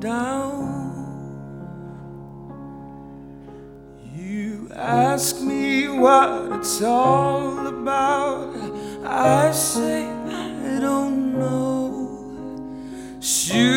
down. You ask me what it's all about, I say I don't know. Should